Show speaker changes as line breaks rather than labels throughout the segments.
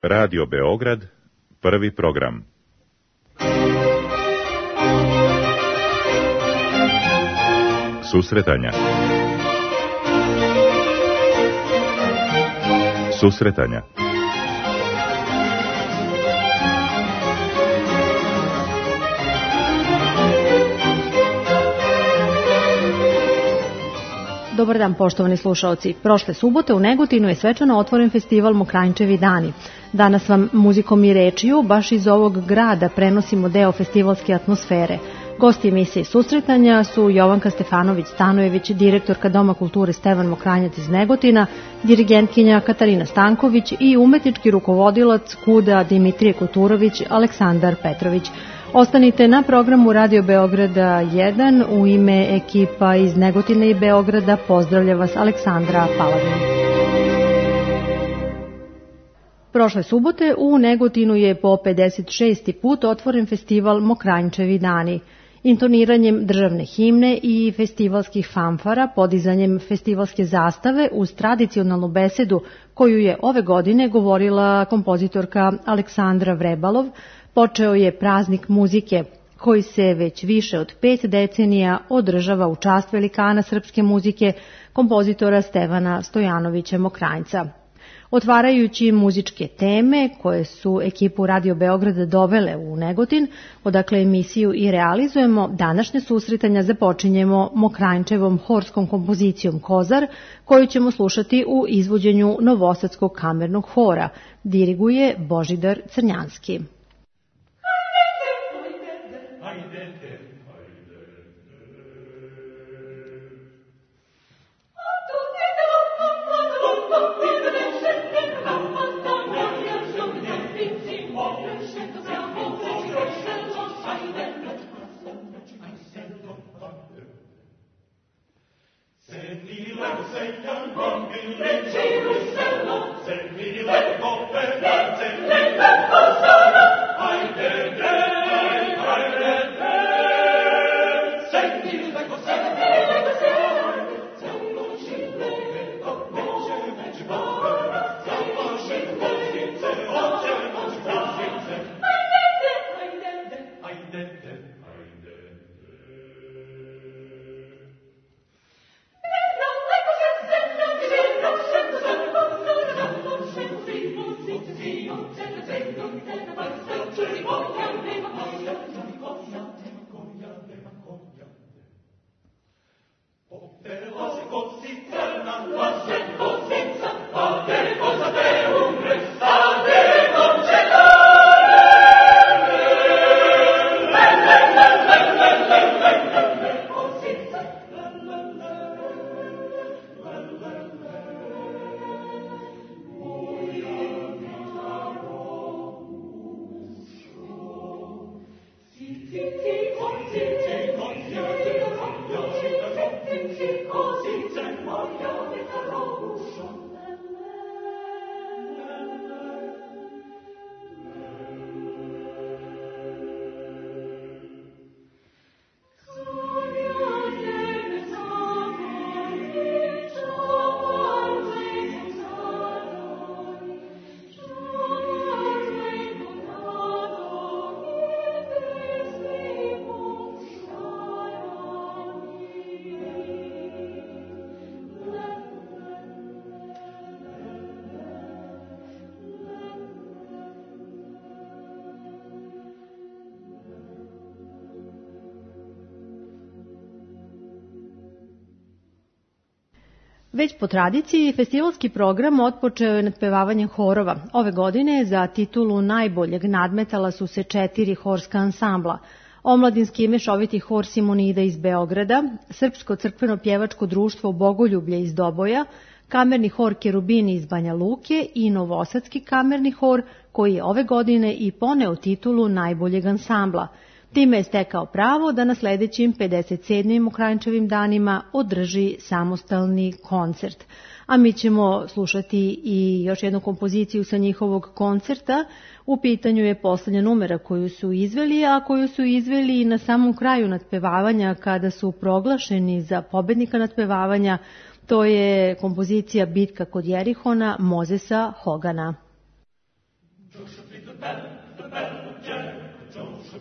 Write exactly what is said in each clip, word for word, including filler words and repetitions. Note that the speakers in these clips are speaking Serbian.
Radio Beograd, prvi program. Susretanja. Susretanja.
Dobar dan, poštovani slušaoci. Prošle subote u Negotinu je svečano otvoren festival Mokranjčevi dani. Danas vam muzikom i rečiju baš iz ovog grada prenosimo deo festivalske atmosfere. Gosti emisije Susretanja su Jovanka Stefanović-Stanojević, direktorka Doma kulture Stevan Mokranjac iz Negotina, dirigentkinja Katarina Stanković i umetnički rukovodilac KUD-a Dimitrije Kulturović Aleksandar Petrović. Ostanite na programu Radio Beograda jedan. U ime ekipa iz Negotina i Beograda pozdravlja vas Aleksandra Paladin. Prošle subote u Negotinu je po pedeset šesti put otvoren festival Mokranjčevi dani. Intoniranjem državne himne i festivalskih fanfara, podizanjem festivalske zastave uz tradicionalnu besedu koju je ove godine govorila kompozitorka Aleksandra Vrebalov, počeo je praznik muzike koji se već više od pet decenija održava u čast velikana srpske muzike, kompozitora Stevana Stojanovića Mokranjca. Otvarajući muzičke teme koje su ekipu Radio Beograda dovele u Negotin, odakle emisiju i realizujemo, današnje susretanja započinjemo Mokranjčevom horskom kompozicijom Kozar, koju ćemo slušati u izvođenju Novosadskog kamernog hora. Diriguje Božidar Crnjanski. Već po tradiciji, festivalski program otpočeo je nadpevavanjem horova. Ove godine za titulu najboljeg nadmetala su se četiri horska ansambla. Omladinski i mešoviti hor Simonida iz Beograda, Srpsko crkveno-pjevačko društvo Bogoljublje iz Doboja, kamerni hor Kerubini iz Banja Luke i Novosadski kamerni hor koji je ove godine i poneo titulu najboljeg ansambla. Time je stekao pravo da na sledećim pedeset sedmim Mokranjčevim danima održi samostalni koncert. A mi ćemo slušati i još jednu kompoziciju sa njihovog koncerta. U pitanju je poslednja numera koju su izveli, a koju su izveli na samom kraju nadpevavanja kada su proglašeni za pobednika nadpevavanja. To je kompozicija Bitka kod Jerihona Mozesa Hogana.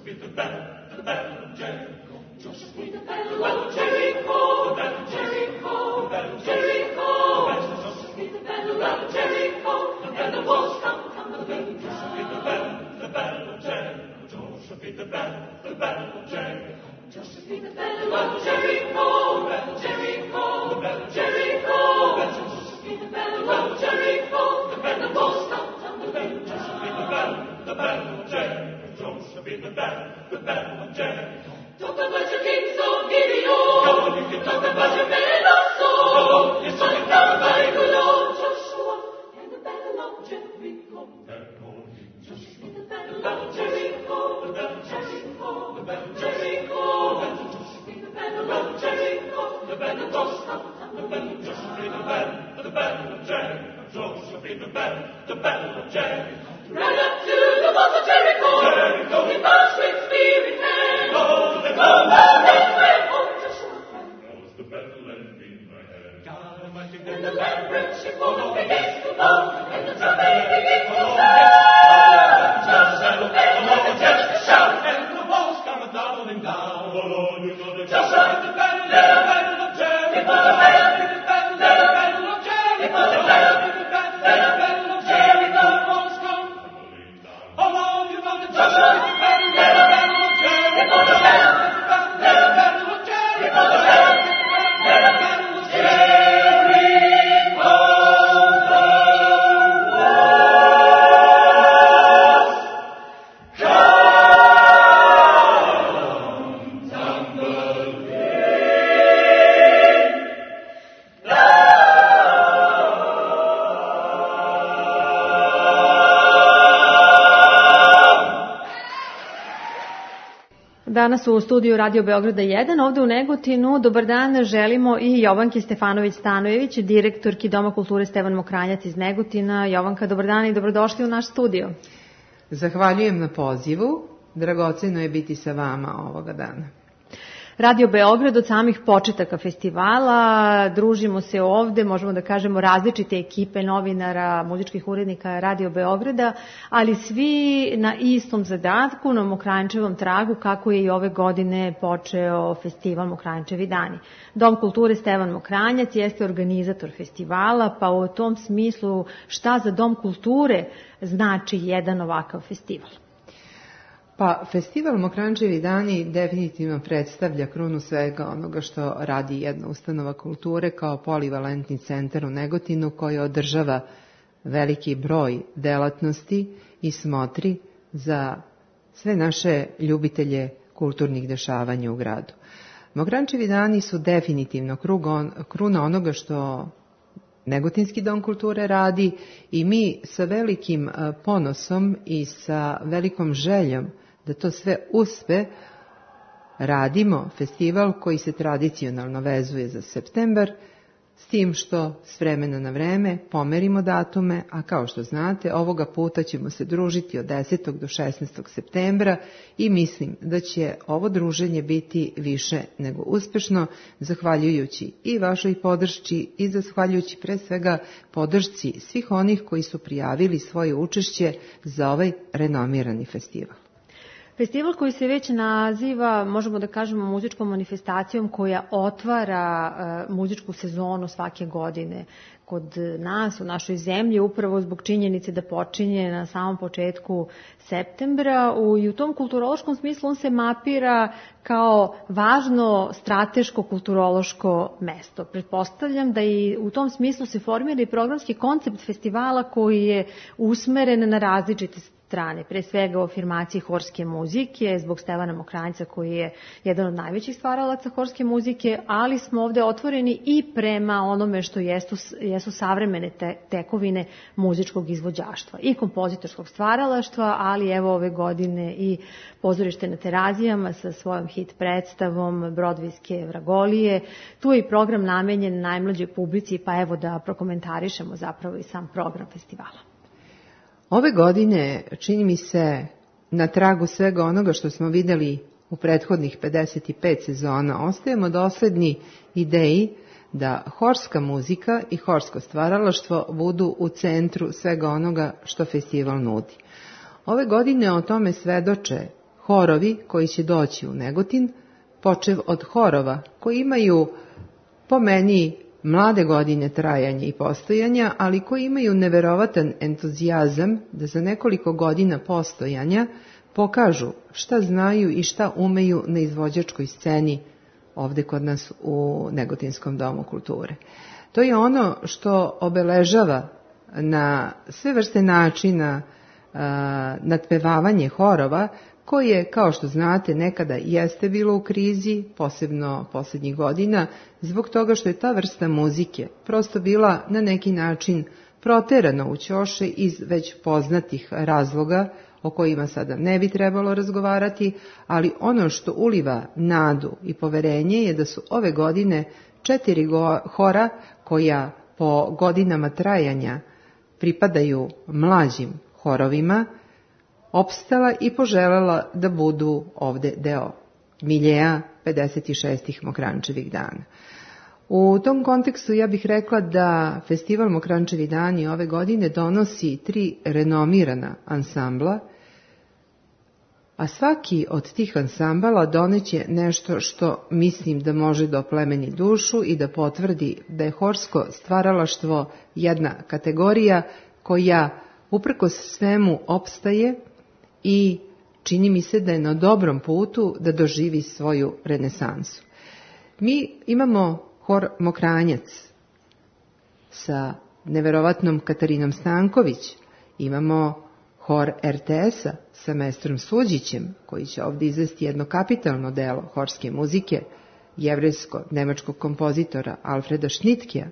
Danas u studiju Radio Beograda jedan, ovde u Negotinu. Dobar dan, želimo i Jovanki Stefanović-Stanojević, direktorki Doma kulture Stevan Mokranjac iz Negotina. Jovanka, dobar dan i dobrodošli u naš studio.
Zahvaljujem na pozivu, dragoceno je biti sa vama ovoga dana.
Radio Beograd od samih početaka festivala, družimo se ovde, možemo da kažemo različite ekipe novinara, muzičkih urednika Radio Beograda, ali svi na istom zadatku, na Mokranjčevom tragu, kako je i ove godine počeo festival Mokranjčevi dani. Dom kulture Stevan Mokranjac jeste organizator festivala, pa u tom smislu šta za Dom kulture znači jedan ovakav festival?
Pa, festival Mokranjčevi dani definitivno predstavlja krunu svega onoga što radi jedna ustanova kulture kao polivalentni centar u Negotinu koji održava veliki broj delatnosti i smotri za sve naše ljubitelje kulturnih dešavanja u gradu. Mokranjčevi dani su definitivno kruna onoga što Negotinski dom kulture radi i mi sa velikim ponosom i sa velikom željom da to sve uspe, radimo festival koji se tradicionalno vezuje za septembar, s tim što s vremena na vreme pomerimo datume, a kao što znate, ovoga puta ćemo se družiti od desetog do šesnaestog septembra i mislim da će ovo druženje biti više nego uspešno, zahvaljujući i vašoj podršci i zahvaljujući pre svega podršci svih onih koji su prijavili svoje učešće za ovaj renomirani festival.
Festival koji se već naziva, možemo da kažemo, muzičkom manifestacijom koja otvara uh, muzičku sezonu svake godine kod nas, u našoj zemlji, upravo zbog činjenice da počinje na samom početku septembra. U, I u tom kulturološkom smislu on se mapira kao važno strateško kulturološko mesto. Pretpostavljam da i u tom smislu se formira i programski koncept festivala koji je usmeren na različite strane, pre svega u afirmaciji horske muzike, zbog Stevana Mokranjca koji je jedan od najvećih stvaralaca horske muzike, ali smo ovde otvoreni i prema onome što jesu, jesu savremene te, tekovine muzičkog izvođaštva i kompozitorskog stvaralaštva, ali evo ove godine i pozorište na Terazijama sa svojom hit predstavom Brodvijske vragolije. Tu je i program namenjen najmlađoj publici, pa evo da prokomentarišemo zapravo i sam program festivala.
Ove godine, čini mi se, na tragu svega onoga što smo videli u prethodnih pedeset pet sezona, ostajemo dosledni ideji da horska muzika i horsko stvaralaštvo budu u centru svega onoga što festival nudi. Ove godine o tome svedoče horovi koji će doći u Negotin, počev od horova koji imaju po meni mlade godine trajanja i postojanja, ali koji imaju neverovatan entuzijazam da za nekoliko godina postojanja pokažu šta znaju i šta umeju na izvođačkoj sceni ovde kod nas u Negotinskom domu kulture. To je ono što obeležava na sve vrste načina a, nadpevavanje horova, koje, kao što znate, nekada jeste bilo u krizi, posebno poslednjih godina, zbog toga što je ta vrsta muzike prosto bila na neki način proterana u ćoše iz već poznatih razloga, o kojima sada ne bi trebalo razgovarati, ali ono što uliva nadu i poverenje je da su ove godine četiri hora koja po godinama trajanja pripadaju mlađim horovima, opstala i poželjela da budu ovde deo miljeja pedeset šestih Mokranjčevih dana. U tom kontekstu ja bih rekla da Festival Mokranjčevi dani ove godine donosi tri renomirana ansambla, a svaki od tih ansambala doneće nešto što mislim da može da oplemeni dušu i da potvrdi da je horsko stvaralaštvo jedna kategorija koja uprkos svemu opstaje i čini mi se da je na dobrom putu da doživi svoju renesansu. Mi imamo hor Mokranjac sa neverovatnom Katarinom Stanković, imamo hor er te es-a sa maestrom Suđićem, koji će ovdje izvesti jedno kapitalno delo horske muzike jevrejsko-nemačkog kompozitora Alfreda Schnittkea.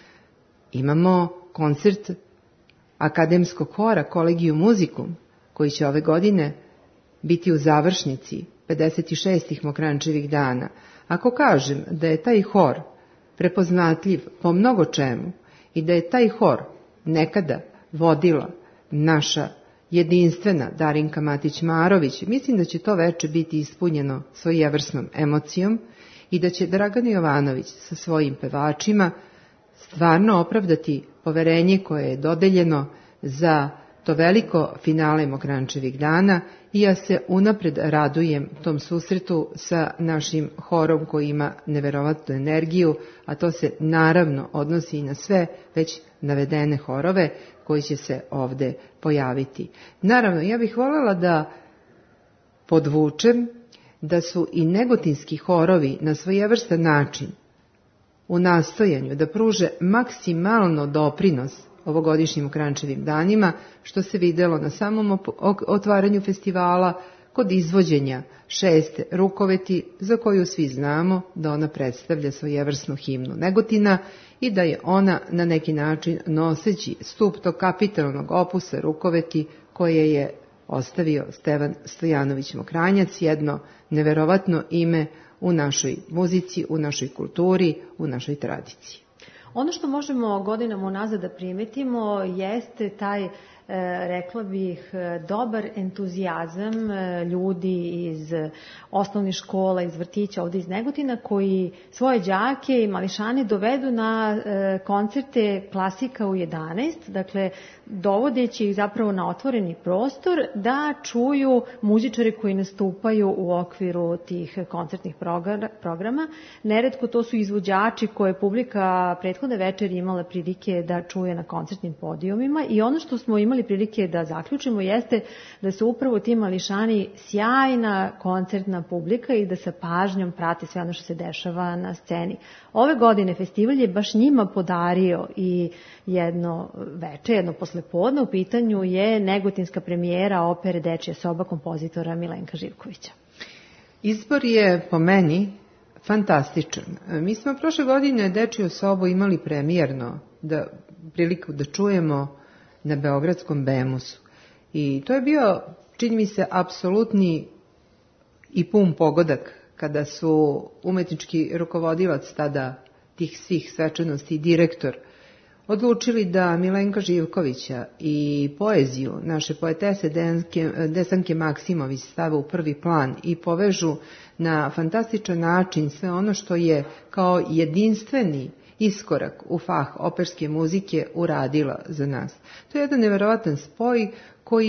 Imamo koncert akademskog hora Collegium Musicum, koji će ove godine biti u završnici pedeset šestih Mokranjčevih dana. Ako kažem da je taj hor prepoznatljiv po mnogo čemu i da je taj hor nekada vodila naša jedinstvena Darinka Matić-Marović, mislim da će to veče biti ispunjeno svojevrsnom emocijom i da će Dragan Jovanović sa svojim pevačima stvarno opravdati poverenje koje je dodeljeno za to veliko finale Mokranjčevih dana i ja se unapred radujem tom susretu sa našim horom koji ima neverovatnu energiju, a to se naravno odnosi i na sve već navedene horove koji će se ovde pojaviti. Naravno, ja bih voljela da podvučem da su i negotinski horovi na svojevrstan način u nastojanju da pruže maksimalno doprinos ovogodišnjim Mokranjčevim danima, što se videlo na samom otvaranju festivala kod izvođenja šeste Rukoveti, za koju svi znamo da ona predstavlja svojevrsnu himnu Negotina i da je ona na neki način noseći stup tog kapitalnog opusa Rukoveti koje je ostavio Stevan Stojanović Mokranjac, jedno neverovatno ime u našoj muzici, u našoj kulturi, u našoj tradiciji.
Ono što možemo godinama unazad da primetimo jeste taj, rekla bih, dobar entuzijazam ljudi iz osnovnih škola, iz vrtića ovde iz Negotina, koji svoje đake i mališane dovedu na koncerte klasika u jedanaest, dakle dovodeći ih zapravo na otvoreni prostor da čuju muzičare koji nastupaju u okviru tih koncertnih programa. Neretko to su izvođači koje publika prethodne večeri imala prilike da čuje na koncertnim podijumima i ono što smo imali prilike da zaključimo jeste da su upravo ti mališani sjajna koncertna publika i da sa pažnjom prate sve ono što se dešava na sceni. Ove godine festival je baš njima podario i jedno veče, jedno poslepodne. U pitanju je negotinska premijera opere Dečija soba kompozitora Milenka Živkovića.
Izbor je po meni fantastičan. Mi smo prošle godine Dečiju sobu imali premijerno, da, priliku da čujemo na Beogradskom Bemusu. I to je bio, čini mi se, apsolutni i pun pogodak kada su umetnički rukovodilac tada tih svih svečanosti i direktor odlučili da Milenka Živkovića i poeziju naše poetese Desanke Maksimović stave u prvi plan i povežu na fantastičan način sve ono što je kao jedinstveni iskorak u fah operske muzike uradila za nas. To je jedan neverovatan spoj koji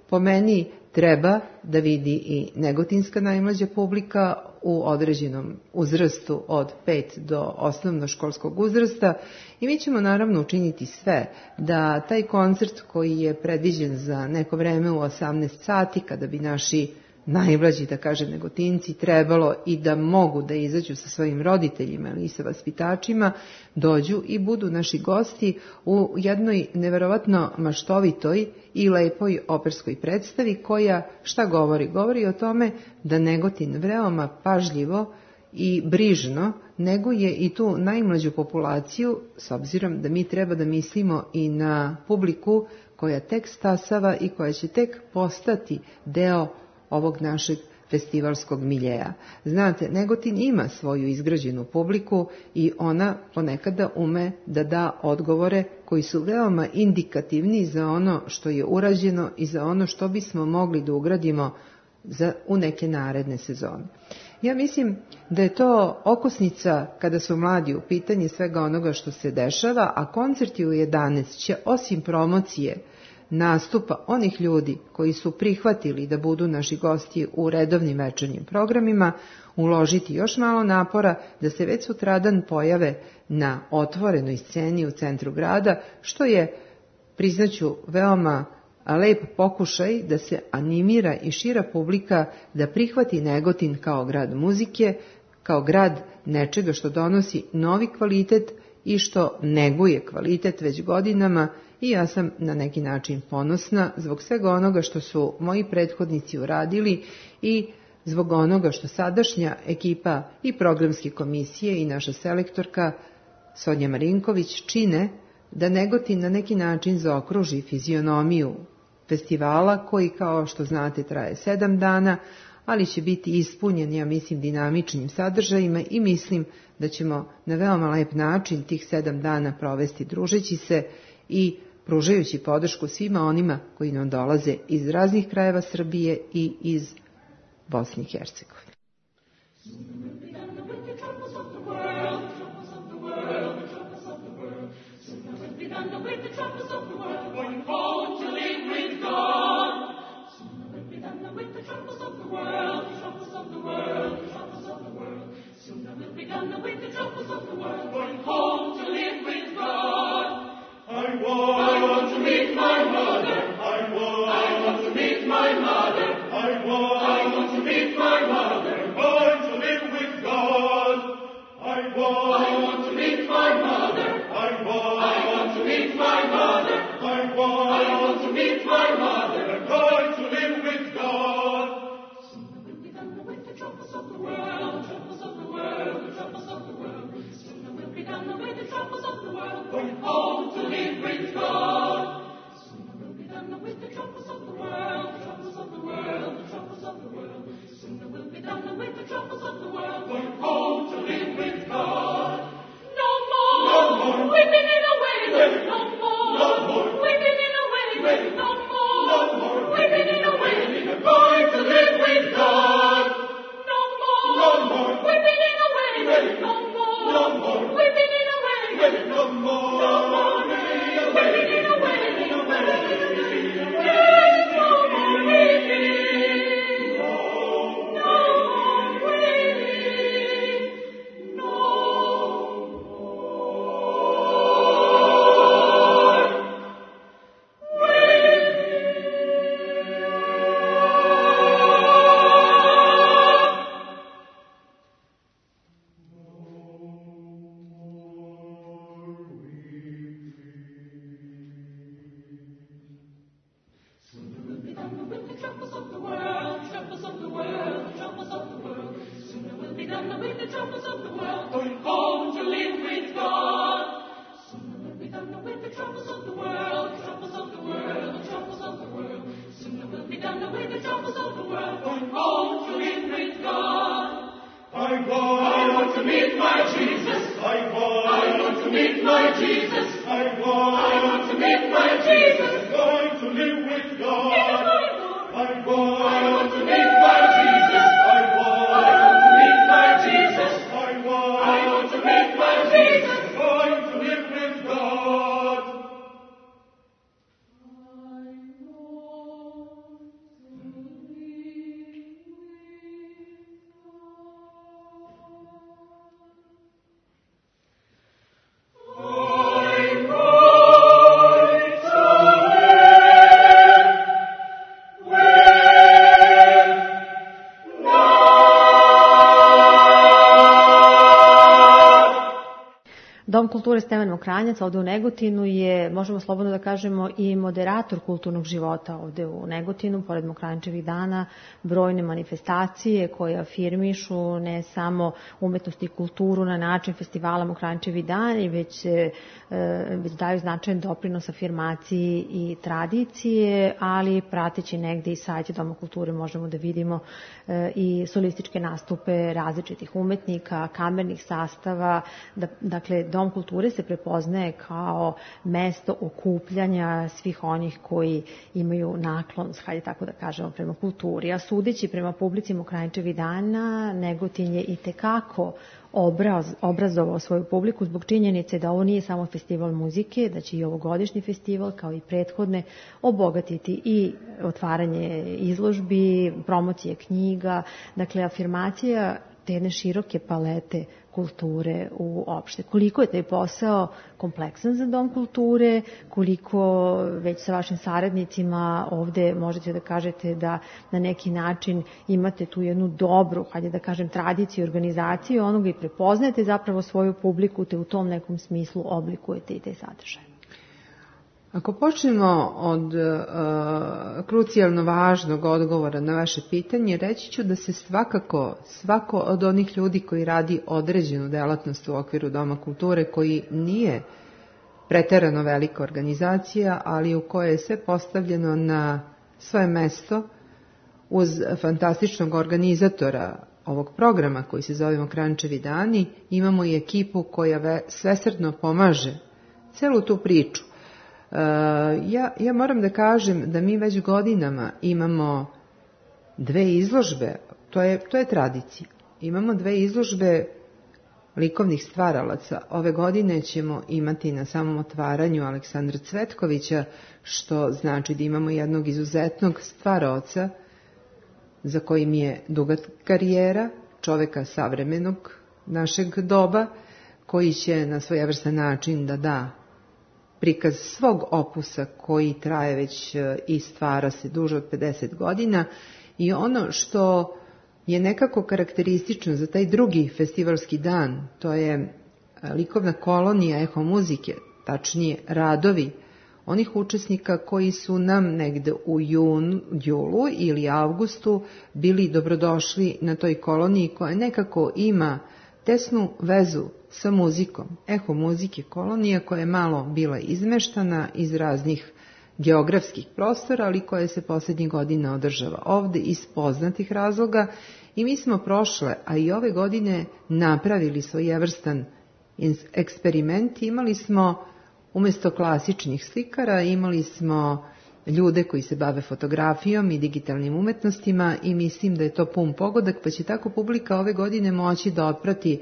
po meni treba da vidi i negotinska najmlađa publika u određenom uzrastu od pet do osnovnoškolskog uzrasta i mi ćemo naravno učiniti sve da taj koncert koji je predviđen za neko vreme u osamnaest sati kada bi naši najmlađi, da kažem, negotinci trebalo i da mogu da izađu sa svojim roditeljima ili sa vaspitačima, dođu i budu naši gosti u jednoj neverovatno maštovitoj i lepoj operskoj predstavi koja šta govori? Govori o tome da Negotin veoma pažljivo i brižno neguje i tu najmlađu populaciju, s obzirom da mi treba da mislimo i na publiku koja tek stasava i koja će tek postati deo ovog našeg festivalskog miljeja. Znate, Negotin ima svoju izgrađenu publiku i ona ponekada ume da da odgovore koji su veoma indikativni za ono što je urađeno i za ono što bismo mogli da ugradimo za, u neke naredne sezone. Ja mislim da je to okosnica kada su mladi u pitanju svega onoga što se dešava, a koncerti u jedanaest će osim promocije nastupa onih ljudi koji su prihvatili da budu naši gosti u redovnim večernjim programima, uložiti još malo napora da se već sutradan pojave na otvorenoj sceni u centru grada, što je, priznaću, veoma lep pokušaj da se animira i šira publika da prihvati Negotin kao grad muzike, kao grad nečega što donosi novi kvalitet i što neguje kvalitet već godinama. I ja sam na neki način ponosna zbog svega onoga što su moji prethodnici uradili i zbog onoga što sadašnja ekipa i programske komisije i naša selektorka Sonja Marinković čine da Negotin na neki način zaokruži fizionomiju festivala koji, kao što znate, traje sedam dana, ali će biti ispunjen, ja mislim, dinamičnim sadržajima i mislim da ćemo na veoma lep način tih sedam dana provesti družeći se i pružajući podršku svima onima koji nam dolaze iz raznih krajeva Srbije i iz Bosne i Hercegovine.
I want to meet my mother. I want, I want to meet my mother. I want, I want to meet my mother. I'm going to live with God. I want, I want to meet my mother. I want, I want to meet my mother. I want, I want to meet my mother. I'm going to live with God. Soon I will be done with the troubles of the world, the troubles of the world, the troubles of the world. Soon I will be done with the troubles of the world. Going home to live with God. Soon I will be done with the troubles of the world, the troubles of the world, the troubles of the world. Soon I will be done with the troubles of the world. Going home to live with God. No more, no more weeping in a wailing. No more, no more weeping in a wailing. No more, no more weeping in a wailing. I'm going to live with God. No more, no more weeping in a wailing. No more, no more weeping in a wailing. No more, no more weeping in a wailing. No more weeping. Yes, no more weeping. No, no more wailing. No
Dom kulture Stevan Mokranjac ovde u Negotinu je, možemo slobodno da kažemo, i moderator kulturnog života ovde u Negotinu, pored Mokranjčevih dana, brojne manifestacije koje afirmišu ne samo umetnost i kulturu na način festivala Mokranjčevi dani, već, već daju značajan doprinos afirmaciji i tradicije, ali prateći negde i sajt Doma kulture možemo da vidimo i solističke nastupe različitih umetnika, kamernih sastava. Dakle, Dom kulture se prepoznaje kao mesto okupljanja svih onih koji imaju naklon, hajde tako da kažemo, prema kulturi. A sudeći prema publici Mokranjčevih dana, Negotin je i tekako obraz, obrazovao svoju publiku zbog činjenice da ovo nije samo festival muzike, da će i ovogodišnji festival, kao i prethodne, obogatiti i otvaranje izložbi, promocije knjiga, dakle, afirmacija te jedne široke palete kulture uopšte. Koliko je taj posao kompleksan za Dom kulture, koliko već sa vašim saradnicima ovde možete da kažete da na neki način imate tu jednu dobru, hajde da kažem, tradiciju, organizaciju onoga i prepoznajete zapravo svoju publiku, te u tom nekom smislu oblikujete i te sadržaje.
Ako počnemo od uh, krucijalno važnog odgovora na vaše pitanje, reći ću da se svakako svako od onih ljudi koji radi određenu delatnost u okviru Doma kulture, koji nije preterano velika organizacija, ali u kojoj je sve postavljeno na svoje mesto, uz fantastičnog organizatora ovog programa koji se zove Mokranjčevi dani, imamo i ekipu koja svesrdno pomaže celu tu priču. Uh, ja, ja moram da kažem da mi već godinama imamo dve izložbe, to je, to je tradicija. Imamo dve izložbe likovnih stvaralaca. Ove godine ćemo imati na samom otvaranju Aleksandra Cvetkovića, što znači da imamo jednog izuzetnog stvaraoca za kojim je duga karijera, čoveka savremenog našeg doba, koji će na svojevrstan način da da prikaz svog opusa koji traje već i stvara se duže od pedeset godina, i ono što je nekako karakteristično za taj drugi festivalski dan, to je likovna kolonija eho muzike, tačnije radovi onih učesnika koji su nam negde u jun, julu ili avgustu bili dobrodošli na toj koloniji koja nekako ima tesnu vezu sa muzikom. Eho muzike kolonija koja je malo bila izmeštana iz raznih geografskih prostora, ali koja se posljednjih godina održava ovde iz poznatih razloga, i mi smo prošle, a i ove godine napravili svojevrstan eksperiment. Imali smo umesto klasičnih slikara, imali smo ljude koji se bave fotografijom i digitalnim umetnostima, i mislim da je to pun pogodak, pa će tako publika ove godine moći da otprati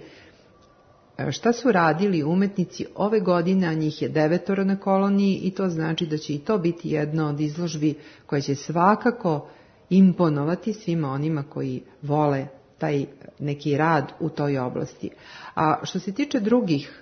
šta su radili umetnici ove godine, a njih je devetoro na koloniji, i to znači da će i to biti jedna od izložbi koja će svakako imponovati svima onima koji vole taj neki rad u toj oblasti. A što se tiče drugih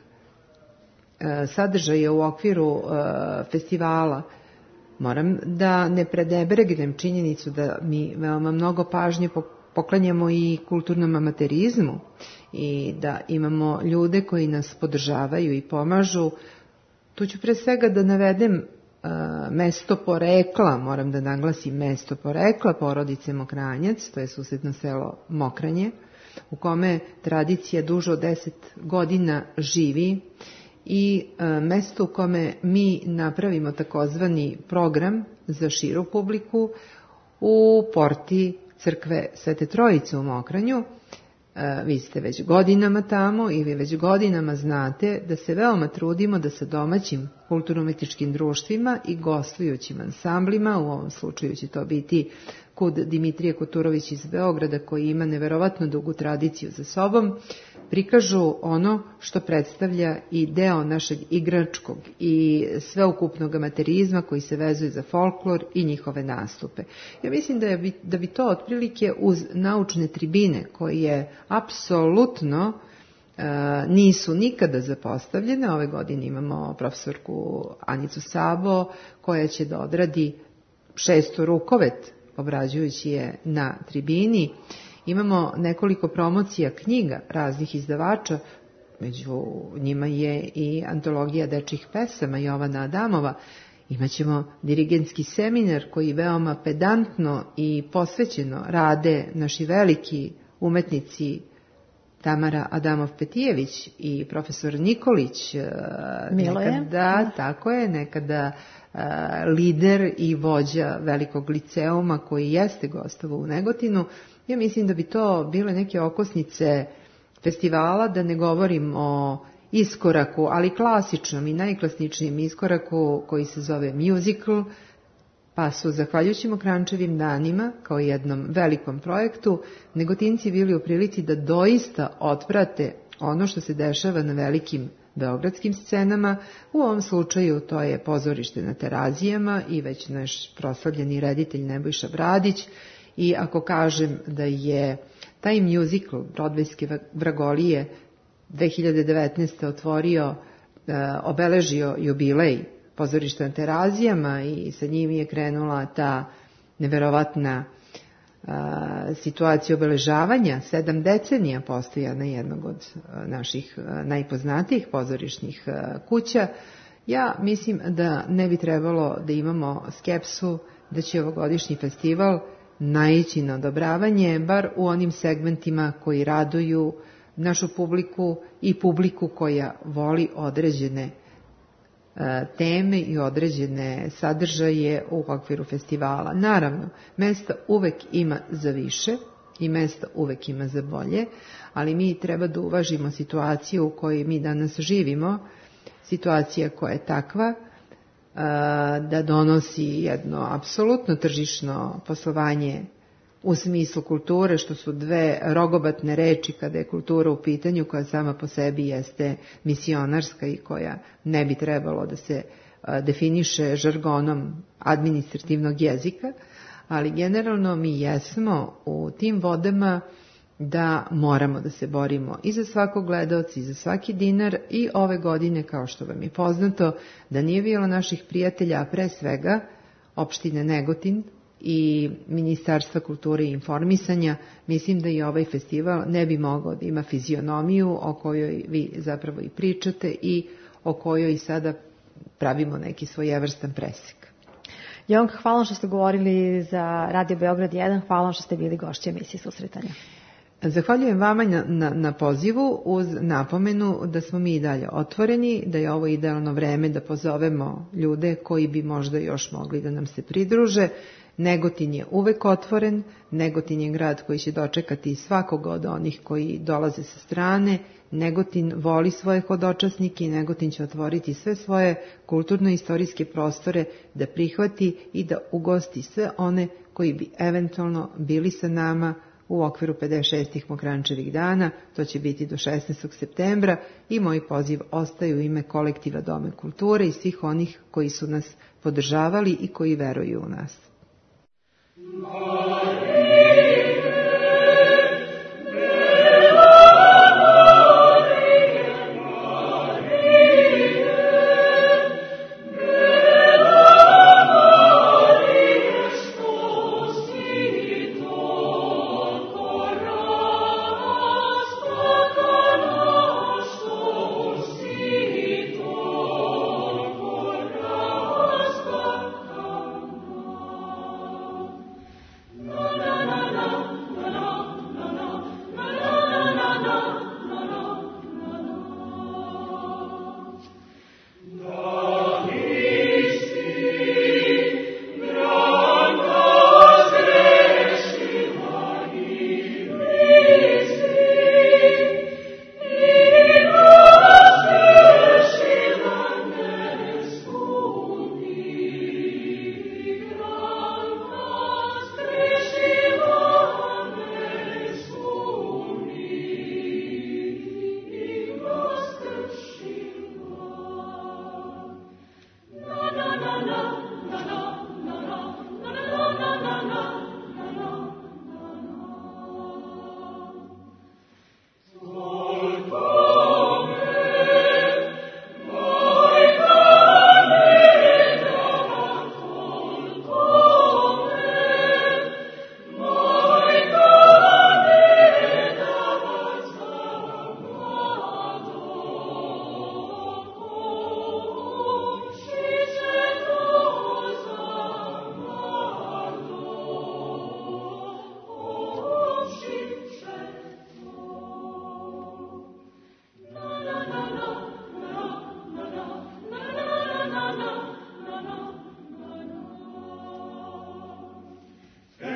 e, sadržaja u okviru e, festivala, moram da ne prenebregnem činjenicu da mi veoma mnogo pažnje poklanjamo i kulturnom amaterizmu i da imamo ljude koji nas podržavaju i pomažu. Tu ću pre svega da navedem uh, mesto porekla, moram da naglasim mesto porekla porodice Mokranjac, to je susedno selo Mokranje, u kome tradicija duže od deset godina živi, i uh, mesto u kome mi napravimo takozvani program za širu publiku u porti crkve Svete Trojice u Mokranju. Vi ste već godinama tamo i vi već godinama znate da se veoma trudimo da sa domaćim kulturno-umetničkim društvima i gostujućim ansamblima, u ovom slučaju će to biti Kud Dimitrije Kuturović iz Beograda, koji ima neverovatno dugu tradiciju za sobom, prikažu ono što predstavlja i deo našeg igračkog i sveukupnog amaterizma koji se vezuje za folklor i njihove nastupe. Ja mislim da, je, da bi to otprilike uz naučne tribine, koje apsolutno e, nisu nikada zapostavljene. Ove godine imamo profesorku Anicu Sabo, koja će da odradi šesto rukovet obrađujući je na tribini. Imamo nekoliko promocija knjiga raznih izdavača. među njima je i antologija dečjih pesama Jovana Adamova. Imaćemo dirigentski seminar koji veoma pedantno i posvećeno rade naši veliki umetnici Tamara Adamov-Petijević i profesor Nikolić.
Miloje.
Nekada, tako je, nekada lider i vođa velikog liceuma koji jeste gostovo u Negotinu. Ja mislim da bi to bile neke okosnice festivala, da ne govorim o iskoraku, ali klasičnom i najklasičnijem iskoraku koji se zove musical, pa su, zahvaljujući Mokranjčevim danima, kao jednom velikom projektu, Negotinci bili u prilici da doista otprate ono što se dešava na velikim beogradskim scenama. U ovom slučaju to je pozorište na Terazijama i već naš proslavljeni reditelj Nebojša Bradić. I ako kažem da je taj musical Brodvejske vragolije dve hiljade devetnaeste. otvorio, obeležio jubilej pozorišta na Terazijama i sa njim je krenula ta neverovatna situacija obeležavanja, sedam decenija postojana jednog od naših najpoznatijih pozorišnih kuća, ja mislim da ne bi trebalo da imamo skepsu da će ovogodišnji festival naići na odobravanje, bar u onim segmentima koji raduju našu publiku i publiku koja voli određene teme i određene sadržaje u okviru festivala. Naravno, mesta uvek ima za više i mesta uvek ima za bolje, ali mi treba da uvažimo situaciju u kojoj mi danas živimo, situacija koja je takva da donosi jedno apsolutno tržišno poslovanje u smislu kulture, što su dve rogobatne reči kada je kultura u pitanju, koja sama po sebi jeste misionarska i koja ne bi trebalo da se definiše žargonom administrativnog jezika, ali generalno mi jesmo u tim vodama da moramo da se borimo i za svakog gledaoca i za svaki dinar i ove godine, kao što vam je poznato, da nije bilo naših prijatelja, a pre svega opštine Negotin i Ministarstva kulture i informisanja, mislim da i ovaj festival ne bi mogao da ima fizionomiju o kojoj vi zapravo i pričate i o kojoj i sada pravimo neki svojevrstan presek.
Jovanka, hvala što ste govorili za Radio Beograd jedan, hvala što ste bili gošći emisije Susretanja.
Zahvaljujem vama na, na, na pozivu, uz napomenu da smo mi i dalje otvoreni, da je ovo idealno vreme da pozovemo ljude koji bi možda još mogli da nam se pridruže. Negotin je uvek otvoren, Negotin je grad koji će dočekati svakog od onih koji dolaze sa strane, Negotin voli svoje hodočasnike i Negotin će otvoriti sve svoje kulturno-istorijske prostore da prihvati i da ugosti sve one koji bi eventualno bili sa nama u okviru pedeset šestih Mokranjčevih dana. To će biti do šesnaestog septembra i moj poziv ostaje u ime kolektiva Dome kulture i svih onih koji su nas podržavali i koji veruju u nas.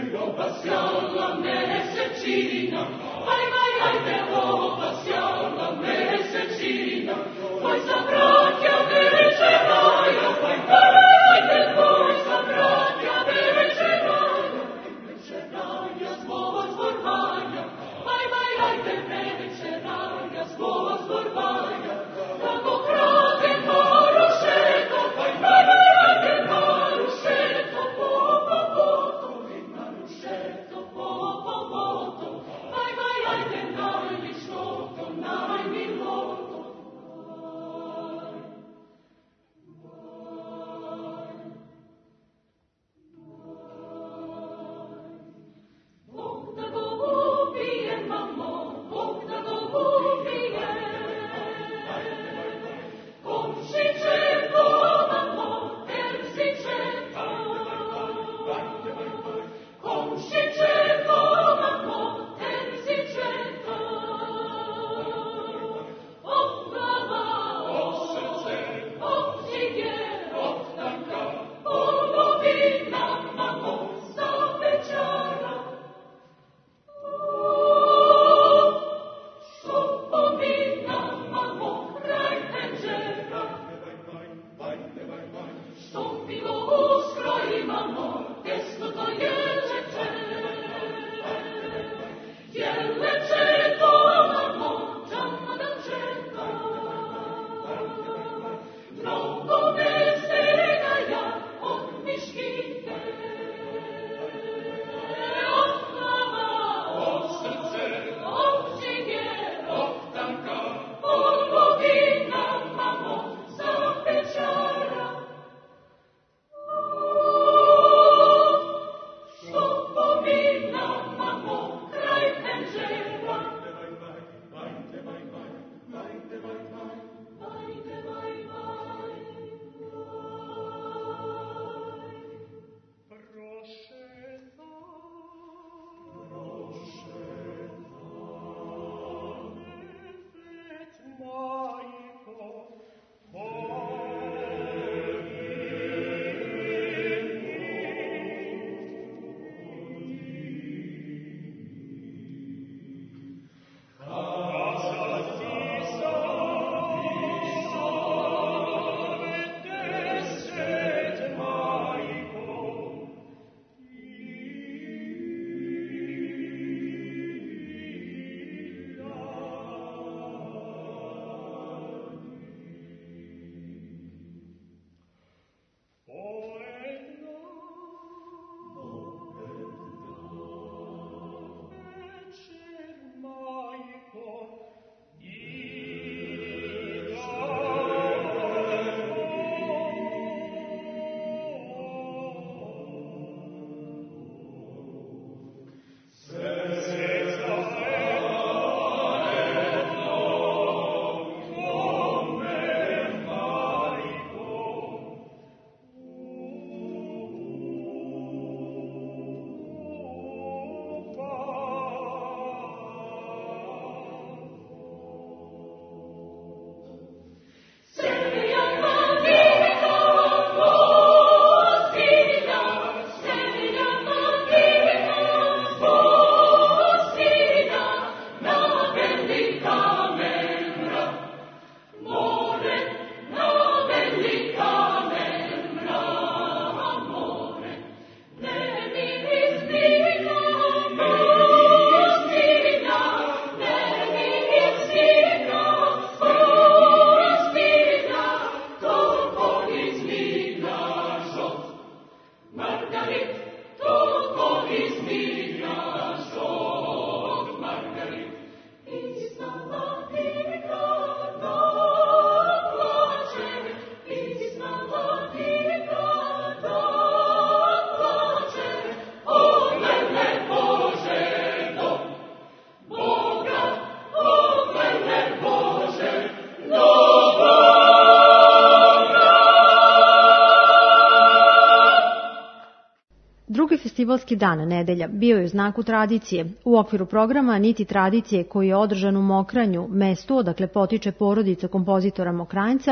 festivalski dan nedelja bio je u znaku tradicije. U okviru programa Niti tradicije koji je održan u Mokranju, mestu odakle potiče porodica kompozitora Mokranjca,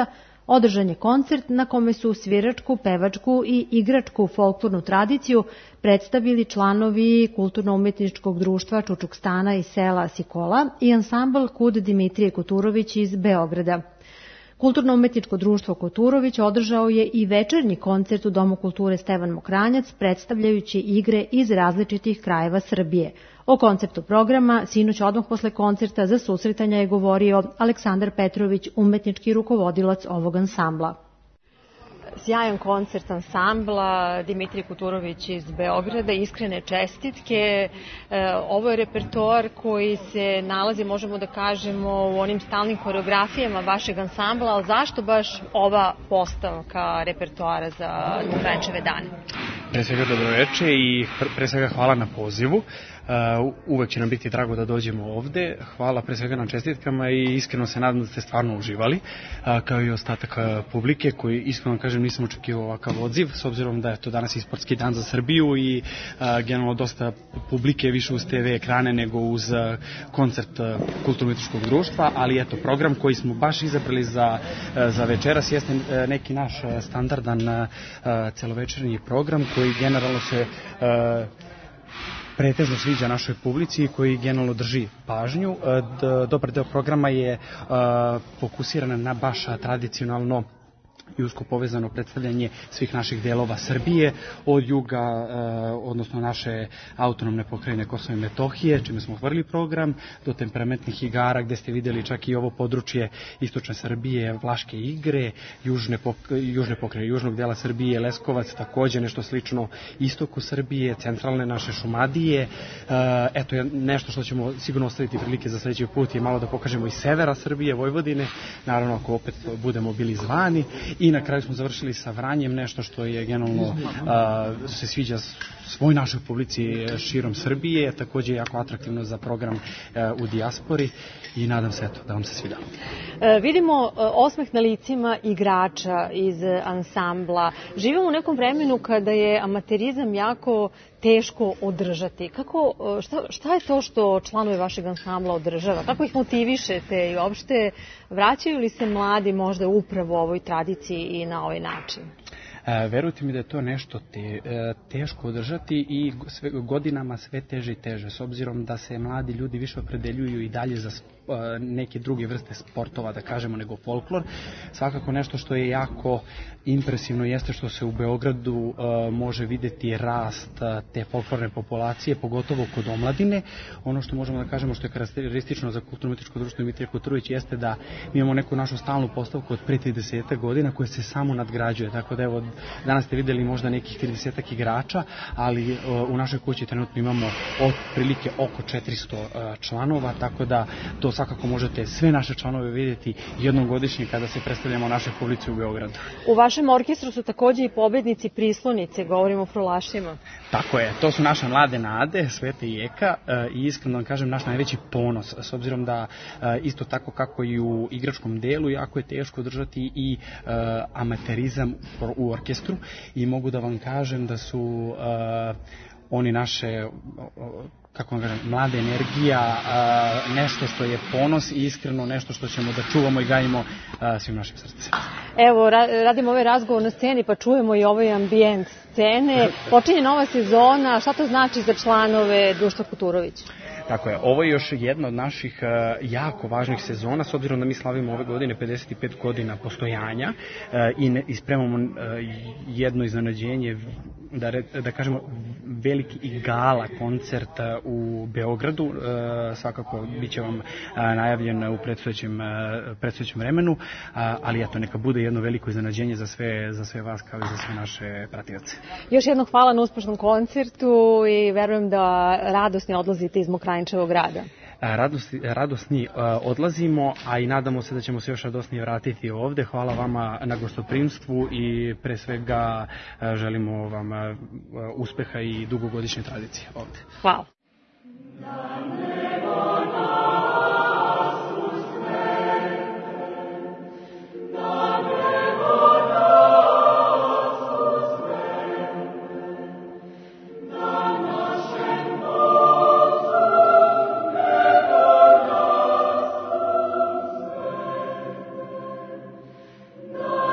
Održan je koncert na kome su sviračku, pevačku i igračku folklornu tradiciju predstavili članovi Kulturno-umetničkog društva Čučukstana iz sela Sikola i ansambl Kud Dimitrije Kuturović iz Beograda. Kulturno-umetničko društvo Kuturović održao je i večernji koncert u Domu kulture Stevan Mokranjac, predstavljajući igre iz različitih krajeva Srbije. O konceptu programa sinoć odmah posle koncerta za susretanja je govorio Aleksandar Petrović, umetnički rukovodilac ovog ansambla. Sjajan koncert ansambla, Dimitrije Kuturović iz Beograda, iskrene čestitke. Ovo je repertoar koji se nalazi, možemo da kažemo, u onim stalnim koreografijama vašeg ansambla, ali zašto baš ova postavka repertoara za Mokranjčeve dane?
Pre svega dobroveče i pre svega hvala na pozivu. Uh, uvek će nam biti drago da dođemo ovde. Hvala pre svega na čestitkama i iskreno se nadam da ste stvarno uživali, uh, kao i ostatak uh, publike koji, iskreno kažem, nisam očekivao ovakav odziv, s obzirom da je to danas i sportski dan za Srbiju i uh, generalno dosta publike više uz te ve ekrane nego uz uh, koncert uh, Kulturno-umetničkog društva, ali eto, program koji smo baš izabrali za, uh, za večeras jeste uh, neki naš uh, standardan uh, celovečernji program koji generalno se uh, pretežno sviđa našoj publici i koji generalno drži pažnju. Dobar deo programa je fokusiran na baš tradicionalno i usko povezano predstavljanje svih naših delova Srbije, od juga, odnosno naše autonomne pokrajine Kosova i Metohije, čime smo otvorili program, do temperamentnih igara gde ste videli čak i ovo područje istočne Srbije, Vlaške igre, južne, pok južne pokrajine, južnog dela Srbije, Leskovac, takođe nešto slično istoku Srbije, centralne naše Šumadije. Eto je nešto što ćemo sigurno ostaviti prilike za sledeći put i malo da pokažemo i severa Srbije, Vojvodine, naravno ako opet budemo bili zvani. I na kraju smo završili sa Vranjem, nešto što je generalno a, se sviđa svoj našoj publici širom Srbije, takođe je jako atraktivno za program a, u dijaspori i nadam se eto, da vam se sviđa.
E, vidimo osmeh na licima igrača iz ansambla. Živimo u nekom vremenu kada je amaterizam jako teško održati. Kako, šta, šta je to što članovi vašeg ansambla održava? Kako ih motivišete i uopšte vraćaju li se mladi možda upravo ovoj tradiciji i na ovaj način?
E, verujte mi da je to nešto te, e, teško održati i sve, godinama sve teže i teže, s obzirom da se mladi ljudi više opredeljuju i dalje za e, neke druge vrste sportova, da kažemo, nego folklor. Svakako nešto što je jako impresivno jeste što se u Beogradu e, može videti rast e, te folklorne populacije, pogotovo kod omladine. Ono što možemo da kažemo što je karakteristično za Kulturno-umetničko društvo Dimitrije Kuturović jeste da mi imamo neku našu stalnu postavku od pre trideset godina koja se samo nadgrađuje, tako da evo danas ste videli možda nekih tridesetak igrača, ali uh, u našoj kući trenutno imamo otprilike oko četiristo uh, članova, tako da to svakako možete sve naše članove vidjeti jednom godišnje kada se predstavljamo našoj publici u Beogradu.
U vašem orkestru su takođe i pobednici Prislonice, govorimo o frulašima.
Tako je, to su naše mlade nade, Svete i Eka, uh, i iskreno vam kažem naš najveći ponos, s obzirom da uh, isto tako kako i u igračkom delu jako je teško držati i uh, amaterizam u orkestru i mogu da vam kažem da su uh, oni naše uh, kako vam kažem, mlada energija, uh, nešto što je ponos i iskreno nešto što ćemo da čuvamo i gajimo uh, svim našim srcem.
Evo, ra radimo ovaj razgovor na sceni pa čujemo i ovaj ambijent scene. Počinje nova sezona, šta to znači za članove Društva Kuturović?
Tako je, ovo je još jedna od naših uh, jako važnih sezona, s obzirom da mi slavimo ove godine pedeset pet godina postojanja uh, i, ne, i spremamo uh, jedno iznenađenje, da, da kažemo veliki i gala koncert uh, u Beogradu, uh, svakako bit će vam uh, najavljen u predstojećem, uh, predstojećem vremenu, uh, ali eto, neka bude jedno veliko iznenađenje za sve, za sve vas kao i za sve naše pratioce.
Još jedno hvala na uspešnom koncertu i verujem da radosni odlazite iz Mokranjčevog grada.
Radosni, radosni odlazimo, a i nadamo se da ćemo se još radosnije vratiti ovde. Hvala vama na gostoprimstvu i pre svega želimo vam uspeha i dugogodišnje tradicije ovde.
Hvala.
No.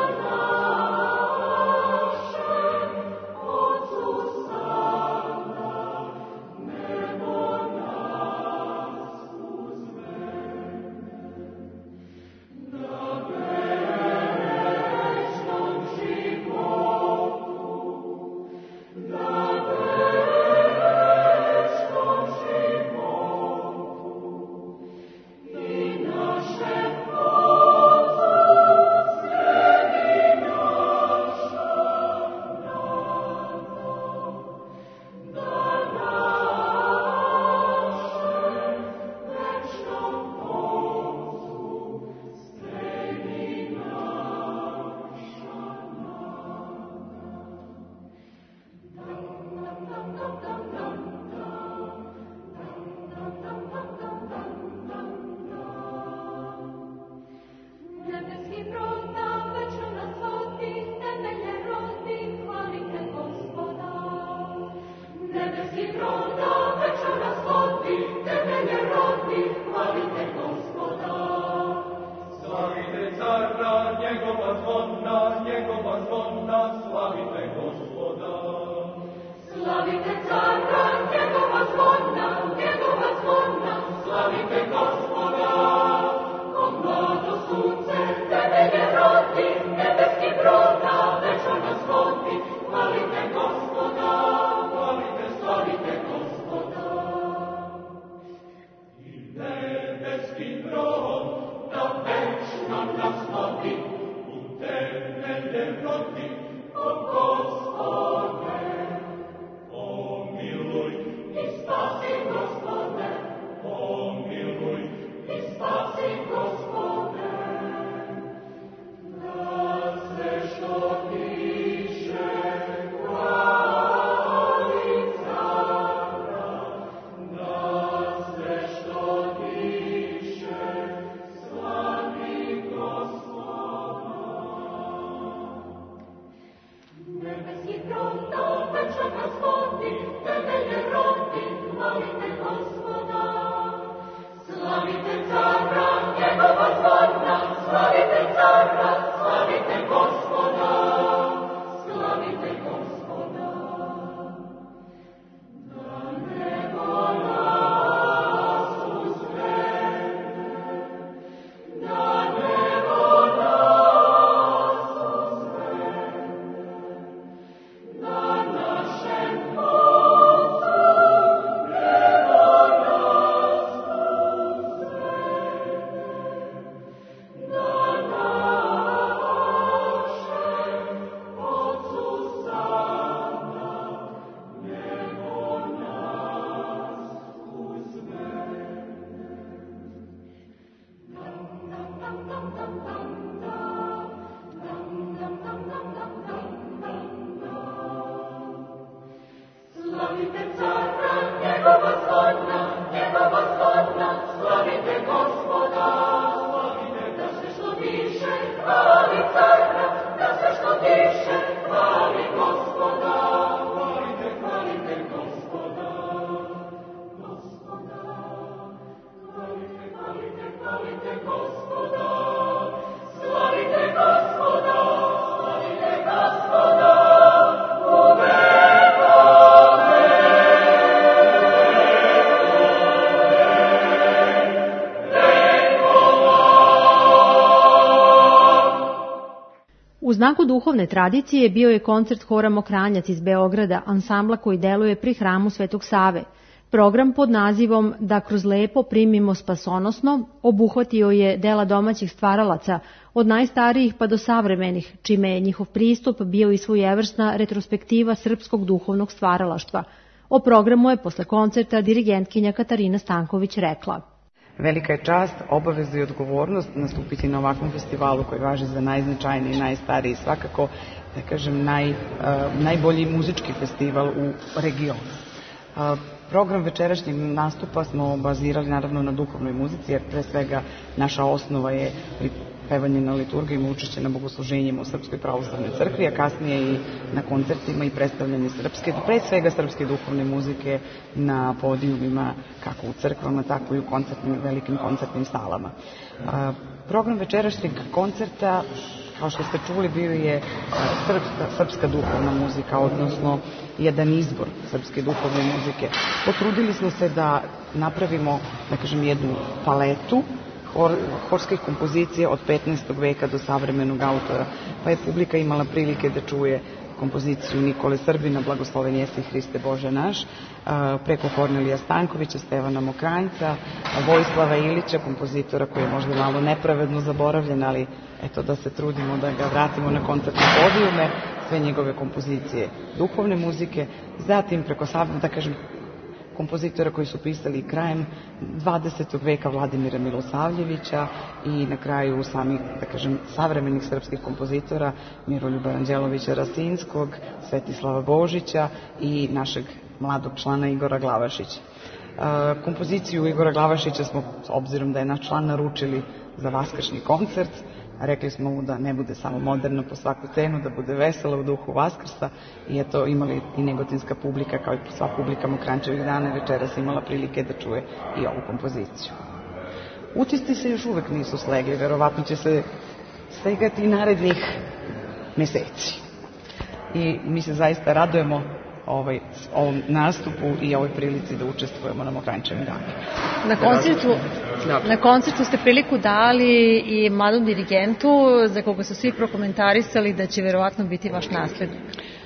U znaku duhovne tradicije bio je koncert hora Mokranjac iz Beograda, ansambla koji deluje pri hramu Svetog Save. Program pod nazivom Da kroz lepo primimo spasonosno obuhvatio je dela domaćih stvaralaca, od najstarijih pa do savremenih, čime je njihov pristup bio i svojevrsna retrospektiva srpskog duhovnog stvaralaštva. O programu je posle koncerta dirigentkinja Katarina Stanković rekla:
Velika je čast, obaveza i odgovornost nastupiti na ovakvom festivalu koji važi za najznačajniji i najstariji, svakako, da kažem, naj, uh, najbolji muzički festival u regionu. Uh, program večerašnjeg nastupa smo bazirali naravno na duhovnoj muzici, jer pre svega naša osnova je pevanje na liturgijama, učešće na bogosluženjima u Srpskoj pravoslavnoj crkvi, a kasnije i na koncertima i predstavljanje srpske, pre svega srpske duhovne muzike na podijumima, kako u crkvama, tako i u koncertnim, velikim koncertnim salama. A, program večerašnjeg koncerta, kao što ste čuli, bio je srpska, srpska duhovna muzika, odnosno jedan izbor srpske duhovne muzike. Potrudili smo se da napravimo, da kažem, jednu paletu Hor, horskih kompozicija od petnaestog veka do savremenog autora, pa je publika imala prilike da čuje kompoziciju Nikole Srbina, Blagosloven jesi Hriste Bože naš, preko Kornelija Stankovića, Stevana Mokranjca, Vojislava Ilića, kompozitora koji je možda malo nepravedno zaboravljen, ali eto da se trudimo da ga vratimo na koncertne podijume, sve njegove kompozicije duhovne muzike, zatim preko, da kažem, kompozitora koji su pisali krajem dvadesetog veka Vladimira Milosavljevića i na kraju samih, da kažem, savremenih srpskih kompozitora Miroljuba Anđelovića Rasinskog, Svetislava Božića i našeg mladog člana Igora Glavašića. Kompoziciju Igora Glavašića smo, obzirom da je naš član, naručili za vaskršnji koncert. Rekli smo mu da ne bude samo moderna po svaku cenu, da bude vesela u duhu Vaskrsa i eto imali i negotinska publika, kao i sva publika Mokranjčevih dana, večeras imala prilike da čuje i ovu kompoziciju. Utisci se još uvek nisu slegli, verovatno će se slegati i narednih meseci. I mi se zaista radujemo ovaj, ovom nastupu i ovoj prilici da učestvujemo na Mokranjčevim danima.
Na koncertu, na koncertu ste priliku dali i mladom dirigentu za koga su svi prokomentarisali da će verovatno biti vaš naslednik.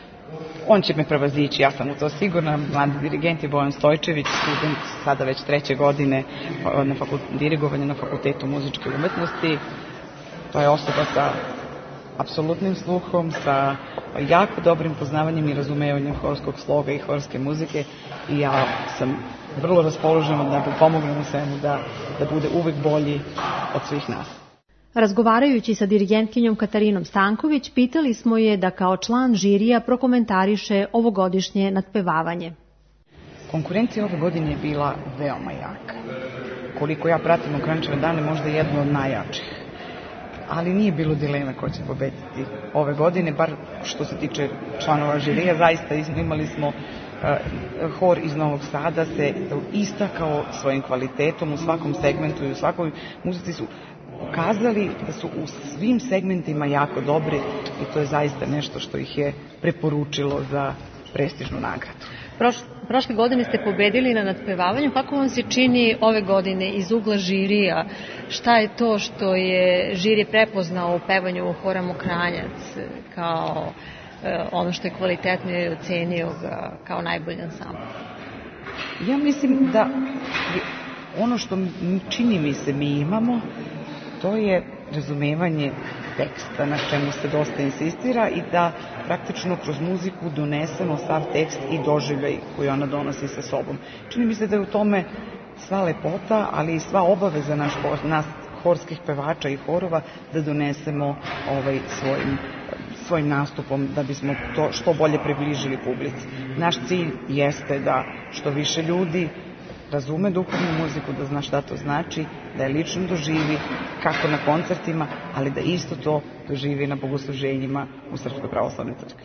On će me prevazići, ja sam u to sigurna. Mladi dirigent je Bojan Stojčević, student sada već treće godine na fakult, dirigovanja na Fakultetu muzičke umetnosti. To je osoba sa apsolutnim sluhom, sa jako dobrim poznavanjem i razumevanjem horskog sloga i horske muzike i ja sam vrlo raspoložena da pomognemo svemu da, da bude uvek bolji od svih nas.
Razgovarajući sa dirigentkinjom Katarinom Stanković, pitali smo je da kao član žirija prokomentariše ovogodišnje nadpevavanje.
Konkurencija ove godine je bila veoma jaka. Koliko ja pratim Mokranjčeve dane, možda jedno od najjačih. Ali nije bilo dileme ko će pobediti ove godine, bar što se tiče članova žirija. Zaista imali smo uh, hor iz Novog Sada se istakao svojim kvalitetom u svakom segmentu i u svakoj muzici su ukazali da su u svim segmentima jako dobri i to je zaista nešto što ih je preporučilo za prestižnu nagradu.
Proš, prošle godine ste pobedili na nadpevavanju. Kako vam se čini ove godine iz ugla žirija? Šta je to što je žiri prepoznao u pevanju hora Mokranjac kao e, ono što je kvalitetno i ocenio ga kao najbolji ansambl?
Ja mislim da ono što čini mi se mi imamo, to je razumevanje teksta na čemu se dosta insistira i da praktično kroz muziku donesemo sav tekst i doživljaj koji ona donosi sa sobom. Čini mi se da je u tome sva lepota, ali i sva obaveza naš, nas horskih pevača i horova da donesemo ovaj, svojim, svojim nastupom da bismo to što bolje približili publici. Naš cilj jeste da što više ljudi razume duhovnu muziku, da zna šta to znači, da je lično doživi kako na koncertima, ali da isto to doživi na bogosluženjima u Srpskoj pravoslavnoj crkvi.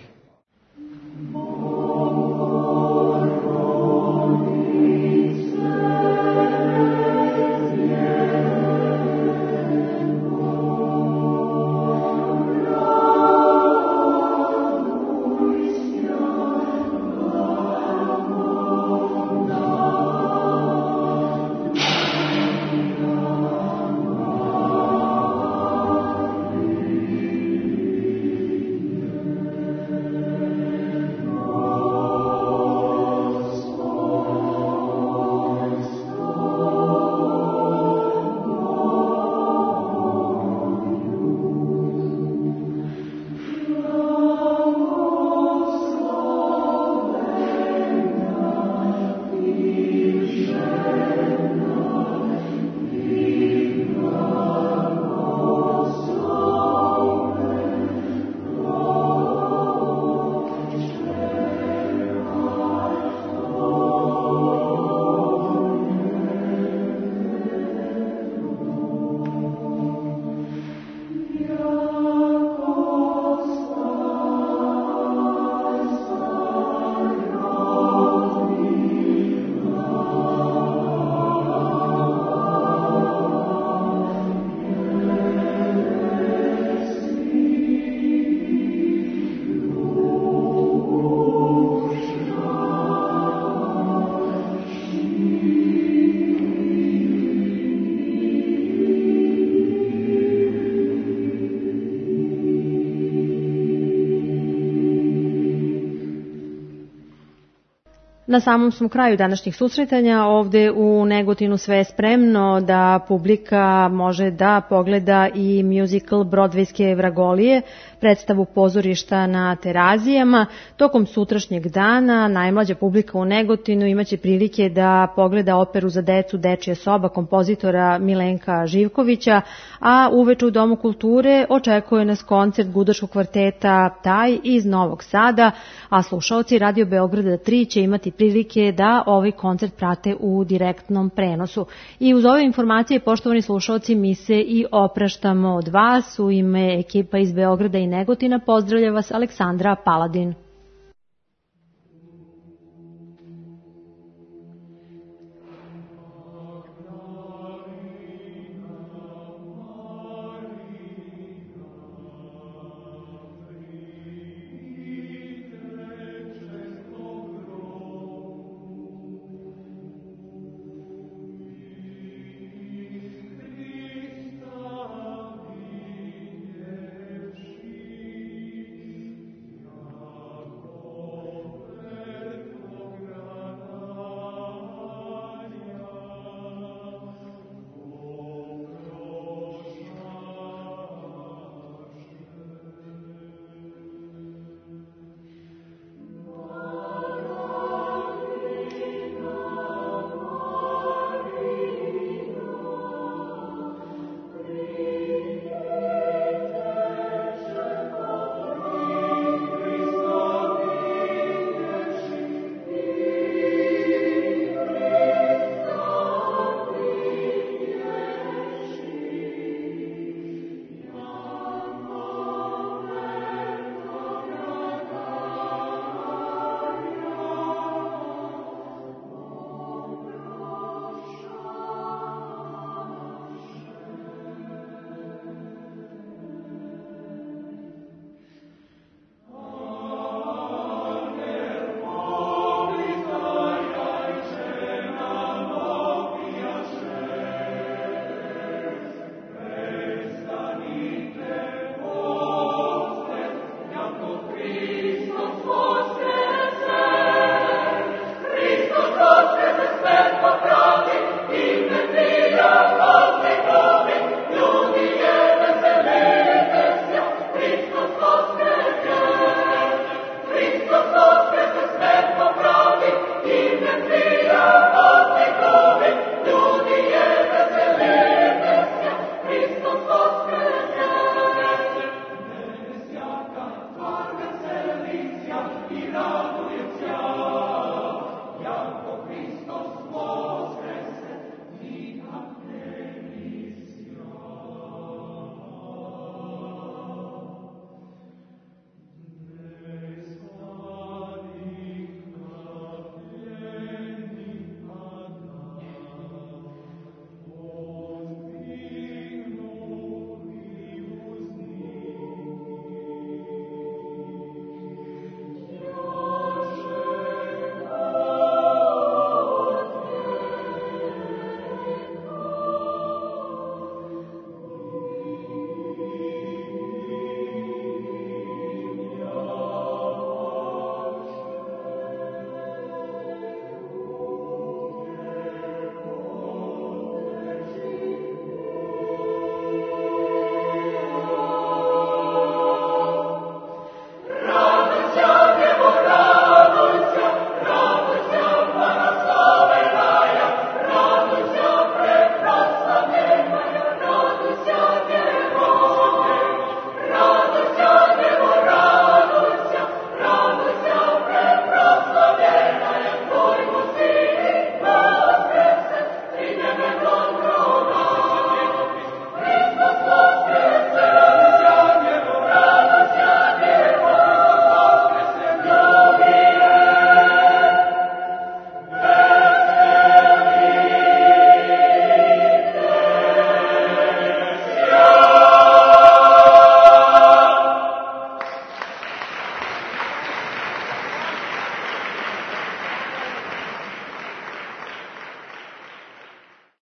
Na samom smo kraju današnjih susretanja. Ovde u Negotinu sve je spremno da publika može da pogleda i musical Brodvejske vragolije, predstavu pozorišta na Terazijama. Tokom sutrašnjeg dana najmlađa publika u Negotinu imaće prilike da pogleda operu za decu Dečija soba kompozitora Milenka Živkovića, a uveče u Domu kulture očekuje nas koncert gudačkog kvarteta Taj iz Novog Sada, a slušaoci Radio Beograda tri će imati prilike da ovaj koncert prate u direktnom prenosu. I uz ove informacije, poštovani slušaoci, mi se i opraštamo od vas. U ime ekipa iz Beograda i Negotina pozdravlja vas Aleksandra Paladin.